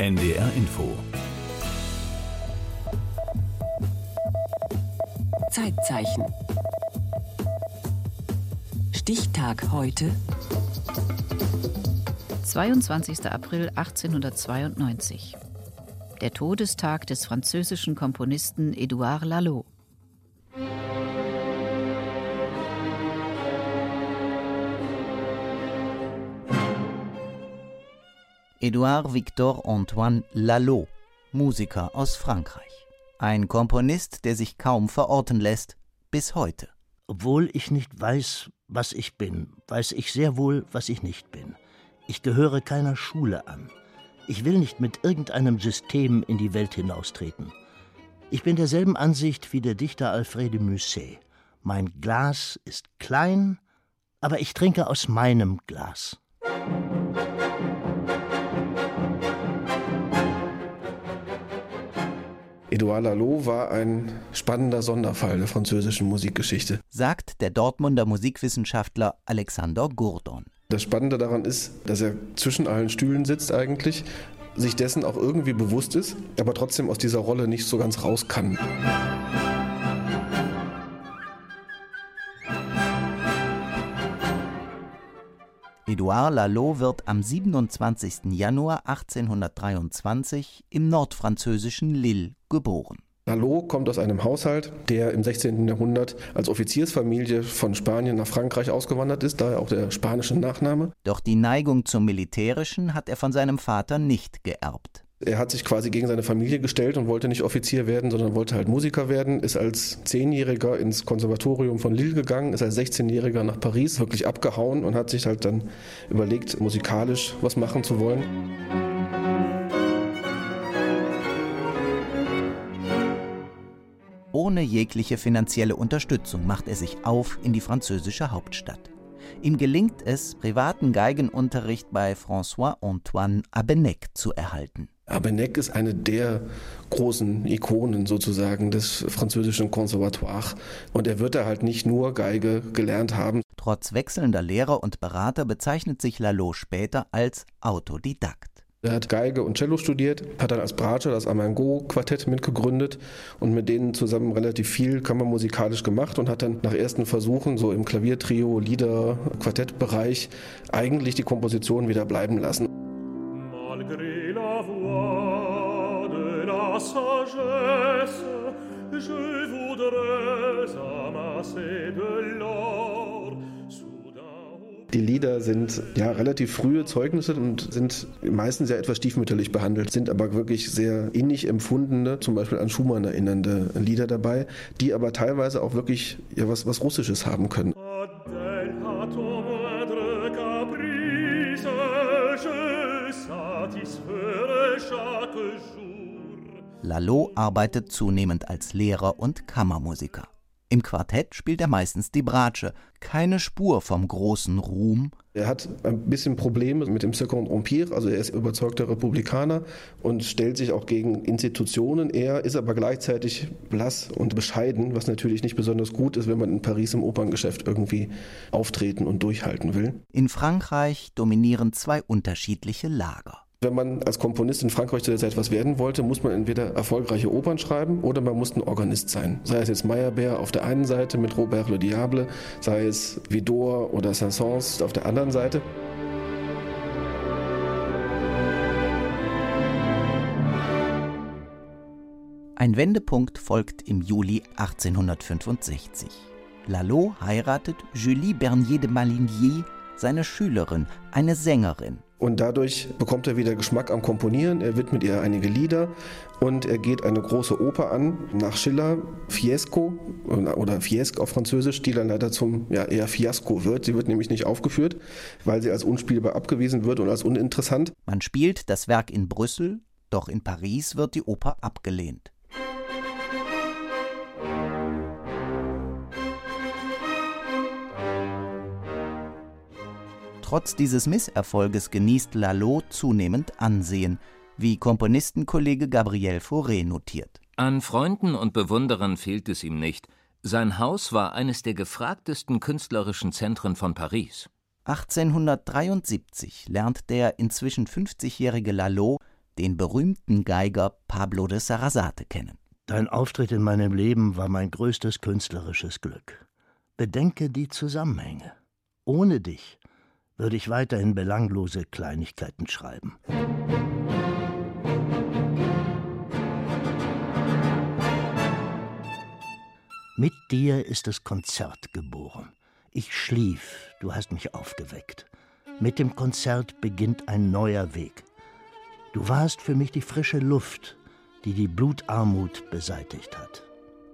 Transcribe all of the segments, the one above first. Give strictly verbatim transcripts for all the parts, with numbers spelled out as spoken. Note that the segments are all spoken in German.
N D R Info. Zeitzeichen. Stichtag heute. zweiundzwanzigster April achtzehnhundertzweiundneunzig. Der Todestag des französischen Komponisten Édouard Lalo. Édouard Victor Antoine Lalo, Musiker aus Frankreich. Ein Komponist, der sich kaum verorten lässt, bis heute. Obwohl ich nicht weiß, was ich bin, weiß ich sehr wohl, was ich nicht bin. Ich gehöre keiner Schule an. Ich will nicht mit irgendeinem System in die Welt hinaustreten. Ich bin derselben Ansicht wie der Dichter Alfred de Musset. Mein Glas ist klein, aber ich trinke aus meinem Glas. Édouard Lalo war ein spannender Sonderfall der französischen Musikgeschichte, sagt der Dortmunder Musikwissenschaftler Alexander Gourdon. Das Spannende daran ist, dass er zwischen allen Stühlen sitzt eigentlich, sich dessen auch irgendwie bewusst ist, aber trotzdem aus dieser Rolle nicht so ganz raus kann. Édouard Lalo wird am siebenundzwanzigsten Januar achtzehnhundertdreiundzwanzig im nordfranzösischen Lille geboren. Lalo kommt aus einem Haushalt, der im sechzehnten Jahrhundert als Offiziersfamilie von Spanien nach Frankreich ausgewandert ist, daher auch der spanische Nachname. Doch die Neigung zum Militärischen hat er von seinem Vater nicht geerbt. Er hat sich quasi gegen seine Familie gestellt und wollte nicht Offizier werden, sondern wollte halt Musiker werden, ist als Zehnjähriger ins Konservatorium von Lille gegangen, ist als sechzehnjähriger nach Paris wirklich abgehauen und hat sich halt dann überlegt, musikalisch was machen zu wollen. Ohne jegliche finanzielle Unterstützung macht er sich auf in die französische Hauptstadt. Ihm gelingt es, privaten Geigenunterricht bei François-Antoine Habeneck zu erhalten. Habeneck ist eine der großen Ikonen sozusagen des französischen Conservatoire. Und er wird da halt nicht nur Geige gelernt haben. Trotz wechselnder Lehrer und Berater bezeichnet sich Lalo später als Autodidakt. Er hat Geige und Cello studiert, hat dann als Bratsche das Amango-Quartett mitgegründet und mit denen zusammen relativ viel kammermusikalisch gemacht und hat dann nach ersten Versuchen so im Klaviertrio, Lieder, Quartettbereich eigentlich die Komposition wieder bleiben lassen. Malgré la voix de la sagesse, je voudrais amasser de l'or. Die Lieder sind ja relativ frühe Zeugnisse und sind meistens ja etwas stiefmütterlich behandelt, sind aber wirklich sehr innig empfundene, zum Beispiel an Schumann erinnernde Lieder dabei, die aber teilweise auch wirklich ja, was, was Russisches haben können. Lalo arbeitet zunehmend als Lehrer und Kammermusiker. Im Quartett spielt er meistens die Bratsche, keine Spur vom großen Ruhm. Er hat ein bisschen Probleme mit dem Second Empire, also er ist überzeugter Republikaner und stellt sich auch gegen Institutionen eher, ist aber gleichzeitig blass und bescheiden, was natürlich nicht besonders gut ist, wenn man in Paris im Operngeschäft irgendwie auftreten und durchhalten will. In Frankreich dominieren zwei unterschiedliche Lager. Wenn man als Komponist in Frankreich zu der Zeit was werden wollte, muss man entweder erfolgreiche Opern schreiben oder man muss ein Organist sein. Sei es jetzt Meyerbeer auf der einen Seite mit Robert Le Diable, sei es Widor oder Saint-Saëns auf der anderen Seite. Ein Wendepunkt folgt im Juli achtzehnhundertfünfundsechzig. Lalo heiratet Julie Bernier de Malinier, seine Schülerin, eine Sängerin. Und dadurch bekommt er wieder Geschmack am Komponieren, er widmet ihr einige Lieder und er geht eine große Oper an, nach Schiller, Fiesco oder Fiesque auf Französisch, die dann leider zum ja, eher Fiasko wird. Sie wird nämlich nicht aufgeführt, weil sie als unspielbar abgewiesen wird und als uninteressant. Man spielt das Werk in Brüssel, doch in Paris wird die Oper abgelehnt. Trotz dieses Misserfolges genießt Lalo zunehmend Ansehen, wie Komponistenkollege Gabriel Fauré notiert. An Freunden und Bewunderern fehlt es ihm nicht. Sein Haus war eines der gefragtesten künstlerischen Zentren von Paris. achtzehnhundertdreiundsiebzig lernt der inzwischen fünfzigjährige Lalo den berühmten Geiger Pablo de Sarasate, kennen. Dein Auftritt in meinem Leben war mein größtes künstlerisches Glück. Bedenke die Zusammenhänge. Ohne dich würde ich weiterhin belanglose Kleinigkeiten schreiben. Mit dir ist das Konzert geboren. Ich schlief, du hast mich aufgeweckt. Mit dem Konzert beginnt ein neuer Weg. Du warst für mich die frische Luft, die die Blutarmut beseitigt hat.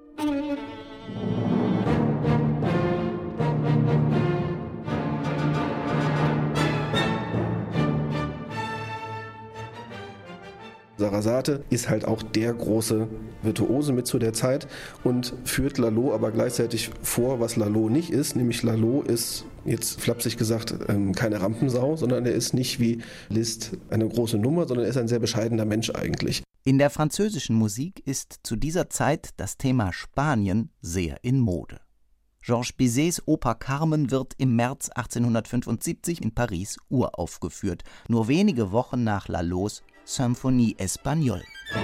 Sarasate ist halt auch der große Virtuose mit zu der Zeit und führt Lalo aber gleichzeitig vor, was Lalo nicht ist. Nämlich Lalo ist, jetzt flapsig gesagt, keine Rampensau, sondern er ist nicht wie Liszt eine große Nummer, sondern er ist ein sehr bescheidener Mensch eigentlich. In der französischen Musik ist zu dieser Zeit das Thema Spanien sehr in Mode. Georges Bizets Oper Carmen wird im März achtzehnhundertfünfundsiebzig in Paris uraufgeführt, nur wenige Wochen nach Lalos Symphonie Espagnole.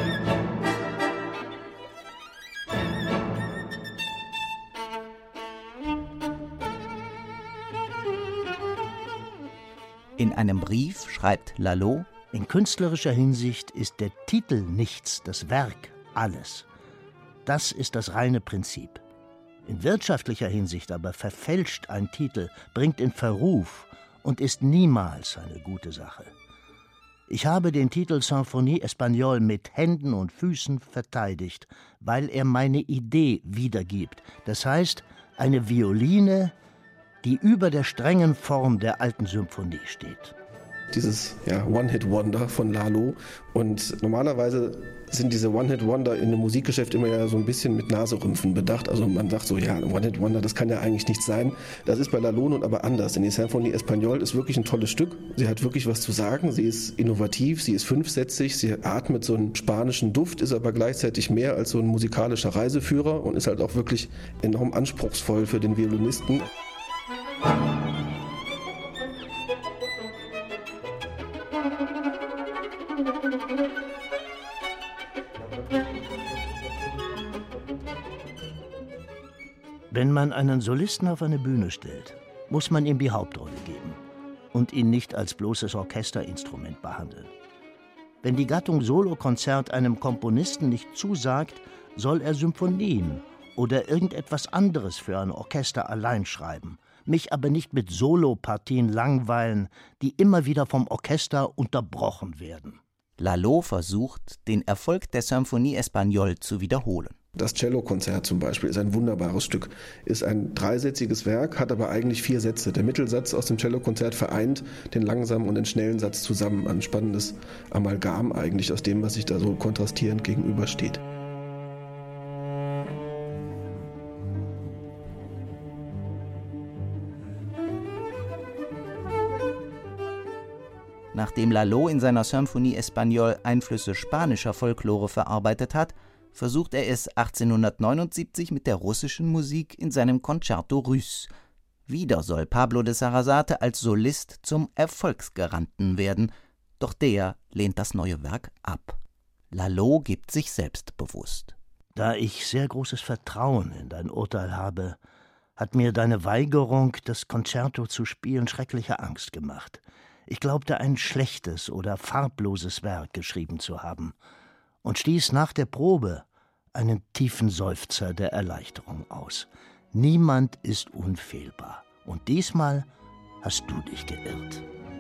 In einem Brief schreibt Lalo: In künstlerischer Hinsicht ist der Titel nichts, das Werk alles. Das ist das reine Prinzip. In wirtschaftlicher Hinsicht aber verfälscht ein Titel, bringt in Verruf und ist niemals eine gute Sache. Ich habe den Titel Symphonie Espagnole mit Händen und Füßen verteidigt, weil er meine Idee wiedergibt. Das heißt, eine Violine, die über der strengen Form der alten Symphonie steht. Dieses ja, One-Hit-Wonder von Lalo. Und normalerweise sind diese One-Hit-Wonder in einem Musikgeschäft immer ja so ein bisschen mit Naserümpfen bedacht. Also man sagt so, ja, One-Hit-Wonder, das kann ja eigentlich nicht sein. Das ist bei Lalo nun aber anders, denn die Symphonie Espagnole ist wirklich ein tolles Stück. Sie hat wirklich was zu sagen, sie ist innovativ, sie ist fünfsätzig, sie atmet so einen spanischen Duft, ist aber gleichzeitig mehr als so ein musikalischer Reiseführer und ist halt auch wirklich enorm anspruchsvoll für den Violinisten. Wenn man einen Solisten auf eine Bühne stellt, muss man ihm die Hauptrolle geben und ihn nicht als bloßes Orchesterinstrument behandeln. Wenn die Gattung Solokonzert einem Komponisten nicht zusagt, soll er Symphonien oder irgendetwas anderes für ein Orchester allein schreiben, mich aber nicht mit Solopartien langweilen, die immer wieder vom Orchester unterbrochen werden. Lalo versucht, den Erfolg der Symphonie Espagnole zu wiederholen. Das Cellokonzert zum Beispiel ist ein wunderbares Stück, ist ein dreisätziges Werk, hat aber eigentlich vier Sätze. Der Mittelsatz aus dem Cellokonzert vereint den langsamen und den schnellen Satz zusammen. Ein spannendes Amalgam eigentlich aus dem, was sich da so kontrastierend gegenübersteht. Nachdem Lalo in seiner Symphonie Espagnole Einflüsse spanischer Folklore verarbeitet hat, versucht er es achtzehnhundertneunundsiebzig mit der russischen Musik in seinem Concerto Russe. Wieder soll Pablo de Sarasate als Solist zum Erfolgsgaranten werden, doch der lehnt das neue Werk ab. Lalo gibt sich selbstbewusst. Da ich sehr großes Vertrauen in dein Urteil habe, hat mir deine Weigerung, das Concerto zu spielen, schreckliche Angst gemacht. Ich glaubte, ein schlechtes oder farbloses Werk geschrieben zu haben und stieß nach der Probe einen tiefen Seufzer der Erleichterung aus. Niemand ist unfehlbar. Und diesmal hast du dich geirrt.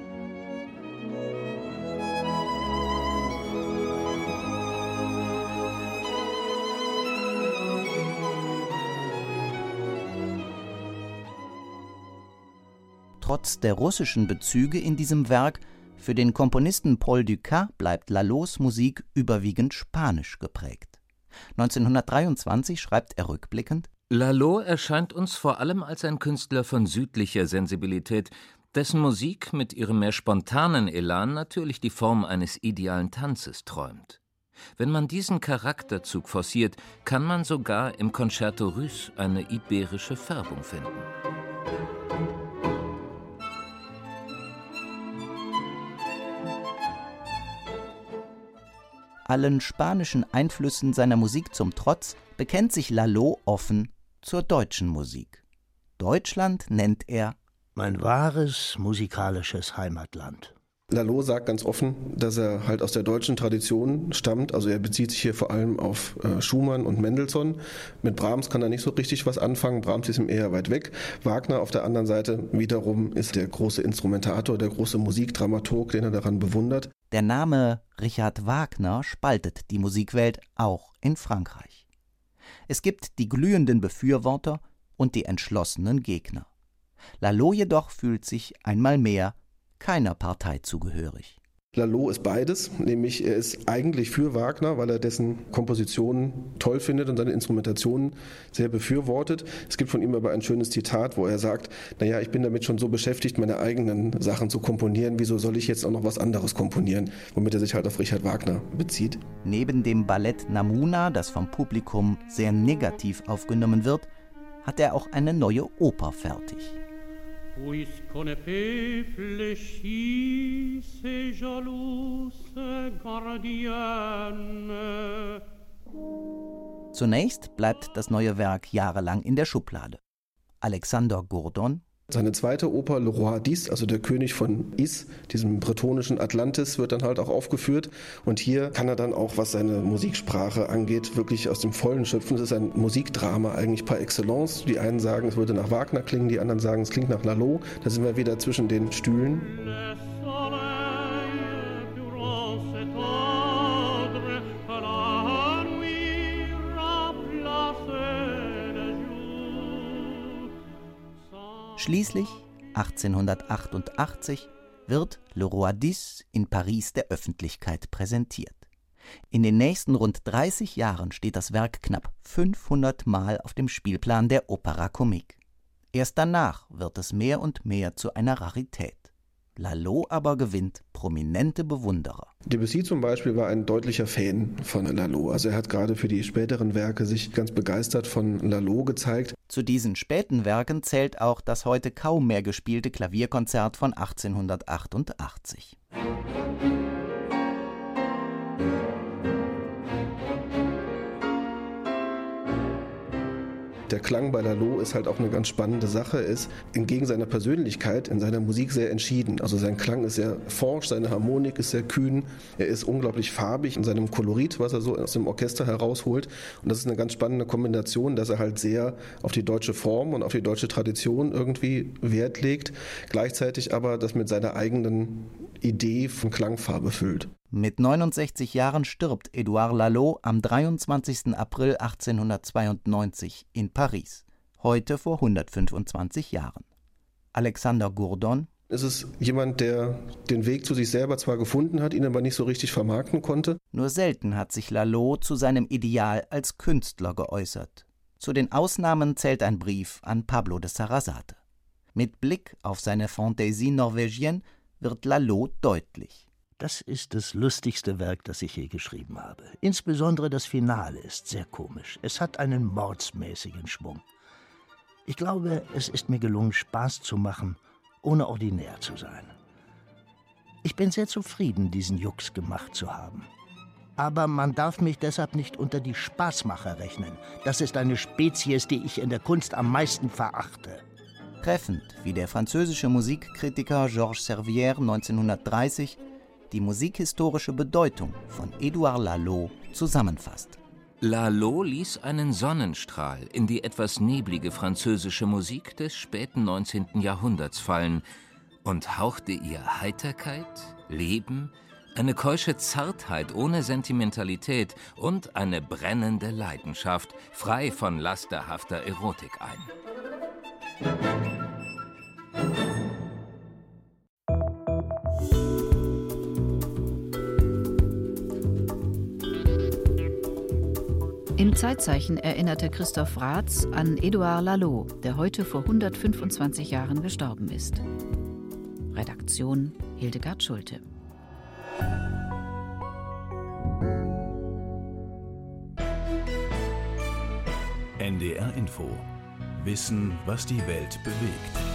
Trotz der russischen Bezüge in diesem Werk, für den Komponisten Paul Dukas bleibt Lalos Musik überwiegend spanisch geprägt. neunzehnhundertdreiundzwanzig schreibt er rückblickend: Lalo erscheint uns vor allem als ein Künstler von südlicher Sensibilität, dessen Musik mit ihrem mehr spontanen Elan natürlich die Form eines idealen Tanzes träumt. Wenn man diesen Charakterzug forciert, kann man sogar im Concerto Russe eine iberische Färbung finden. Allen spanischen Einflüssen seiner Musik zum Trotz bekennt sich Lalo offen zur deutschen Musik. Deutschland nennt er mein wahres musikalisches Heimatland. Lalo sagt ganz offen, dass er halt aus der deutschen Tradition stammt. Also er bezieht sich hier vor allem auf äh, Schumann und Mendelssohn. Mit Brahms kann er nicht so richtig was anfangen. Brahms ist ihm eher weit weg. Wagner auf der anderen Seite wiederum ist der große Instrumentator, der große Musikdramaturg, den er daran bewundert. Der Name Richard Wagner spaltet die Musikwelt auch in Frankreich. Es gibt die glühenden Befürworter und die entschlossenen Gegner. Lalo jedoch fühlt sich einmal mehr keiner Partei zugehörig. Lalo ist beides, nämlich er ist eigentlich für Wagner, weil er dessen Kompositionen toll findet und seine Instrumentationen sehr befürwortet. Es gibt von ihm aber ein schönes Zitat, wo er sagt, naja, ich bin damit schon so beschäftigt, meine eigenen Sachen zu komponieren, wieso soll ich jetzt auch noch was anderes komponieren, womit er sich halt auf Richard Wagner bezieht. Neben dem Ballett Namuna, das vom Publikum sehr negativ aufgenommen wird, hat er auch eine neue Oper fertig. Puisqu'on ne peut fléchir ces jalouses gardiennes. Zunächst bleibt das neue Werk jahrelang in der Schublade. Alexander Gourdon. Seine zweite Oper, Le Roi d'Is, also der König von Is, diesem bretonischen Atlantis, wird dann halt auch aufgeführt. Und hier kann er dann auch, was seine Musiksprache angeht, wirklich aus dem Vollen schöpfen. Es ist ein Musikdrama eigentlich par excellence. Die einen sagen, es würde nach Wagner klingen, die anderen sagen, es klingt nach Lalo. Da sind wir wieder zwischen den Stühlen. Schließlich, achtzehnhundertachtundachtzig, wird Le Roi d'Is in Paris der Öffentlichkeit präsentiert. In den nächsten rund dreißig Jahren steht das Werk knapp fünfhundert Mal auf dem Spielplan der Opéra Comique. Erst danach wird es mehr und mehr zu einer Rarität. Lalo aber gewinnt prominente Bewunderer. Debussy zum Beispiel war ein deutlicher Fan von Lalo. Also er hat gerade für die späteren Werke sich ganz begeistert von Lalo gezeigt. Zu diesen späten Werken zählt auch das heute kaum mehr gespielte Klavierkonzert von achtzehnhundertachtundachtzig. Der Klang bei Lalo ist halt auch eine ganz spannende Sache, ist entgegen seiner Persönlichkeit in seiner Musik sehr entschieden. Also sein Klang ist sehr forsch, seine Harmonik ist sehr kühn, er ist unglaublich farbig in seinem Kolorit, was er so aus dem Orchester herausholt. Und das ist eine ganz spannende Kombination, dass er halt sehr auf die deutsche Form und auf die deutsche Tradition irgendwie Wert legt, gleichzeitig aber das mit seiner eigenen Idee von Klangfarbe füllt. Mit neunundsechzig Jahren stirbt Édouard Lalo am dreiundzwanzigsten April achtzehnhundertzweiundneunzig in Paris, heute vor hundertfünfundzwanzig Jahren. Alexander Gourdon. Es ist jemand, der den Weg zu sich selber zwar gefunden hat, ihn aber nicht so richtig vermarkten konnte. Nur selten hat sich Lalo zu seinem Ideal als Künstler geäußert. Zu den Ausnahmen zählt ein Brief an Pablo de Sarasate. Mit Blick auf seine Fantaisie norvégienne wird Lalo deutlich. Das ist das lustigste Werk, das ich je geschrieben habe. Insbesondere das Finale ist sehr komisch. Es hat einen mordsmäßigen Schwung. Ich glaube, es ist mir gelungen, Spaß zu machen, ohne ordinär zu sein. Ich bin sehr zufrieden, diesen Jux gemacht zu haben. Aber man darf mich deshalb nicht unter die Spaßmacher rechnen. Das ist eine Spezies, die ich in der Kunst am meisten verachte. Treffend, wie der französische Musikkritiker Georges Servière neunzehnhundertdreißig die musikhistorische Bedeutung von Édouard Lalo zusammenfasst. Lalo ließ einen Sonnenstrahl in die etwas neblige französische Musik des späten neunzehnten Jahrhunderts fallen und hauchte ihr Heiterkeit, Leben, eine keusche Zartheit ohne Sentimentalität und eine brennende Leidenschaft, frei von lasterhafter Erotik ein. Im Zeitzeichen erinnerte Christoph Raths an Édouard Lalo, der heute vor hundertfünfundzwanzig Jahren gestorben ist. Redaktion Hildegard Schulte. N D R Info. Wissen, was die Welt bewegt.